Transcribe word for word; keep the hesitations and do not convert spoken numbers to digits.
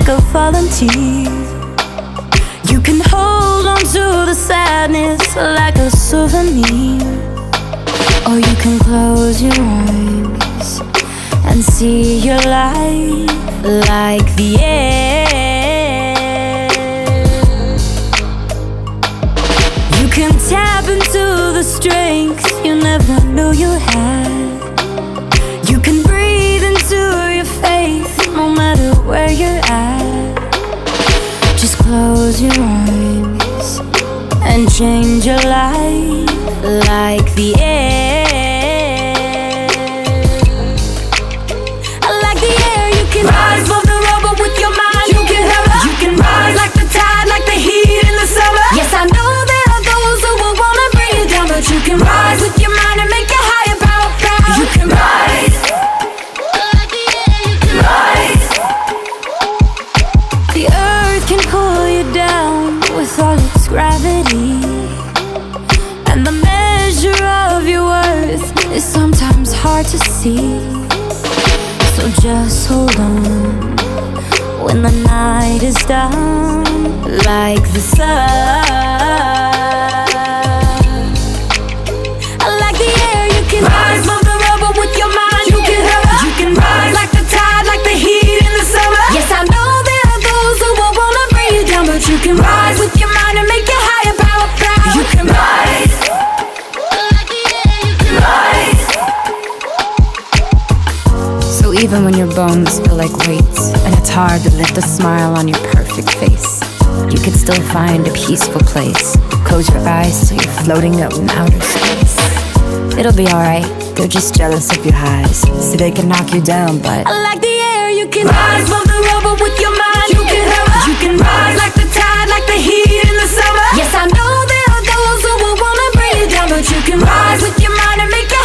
like a volunteer. You can hold on to the sadness like a souvenir, or you can close your eyes and see your life like the air. You can tap into the strength you never knew you had. You can breathe into your faith no matter where you're at. Just close your eyes and change your life like the air. Like the air, you can rise above the rubble with your mind. You can hover, you can rise like the tide, like the heat in the summer. Yes, I know there are those who will wanna bring you down, but you can rise with your mind and make your higher power proud. You can rise. Like the air, you can rise. The earth can pull you down with all its gravity, and the measure of your worth is sometimes hard to see. So just hold on when the night is done, like the sun. Like the air, you can rise above the rubble with your mind. You can hover, you can rise like the tide, like the heat in the summer. Yes, I know there are those who will wanna bring you down, but you can rise with your mind and make your higher power proud. You can rise. Like the air, you can rise. So even when your bones feel like weights and it's hard to lift a smile on your perfect face, you can still find a peaceful place. Close your eyes so you're floating up in outer space. It'll be alright, they're just jealous of your highs, so they can knock you down, but like the air, you can rise above the rubble with your mind. You can hover, you can rise like the tide, like the heat in the summer. Yes, I know there are those who will wanna bring you down, but you can rise with your mind and make your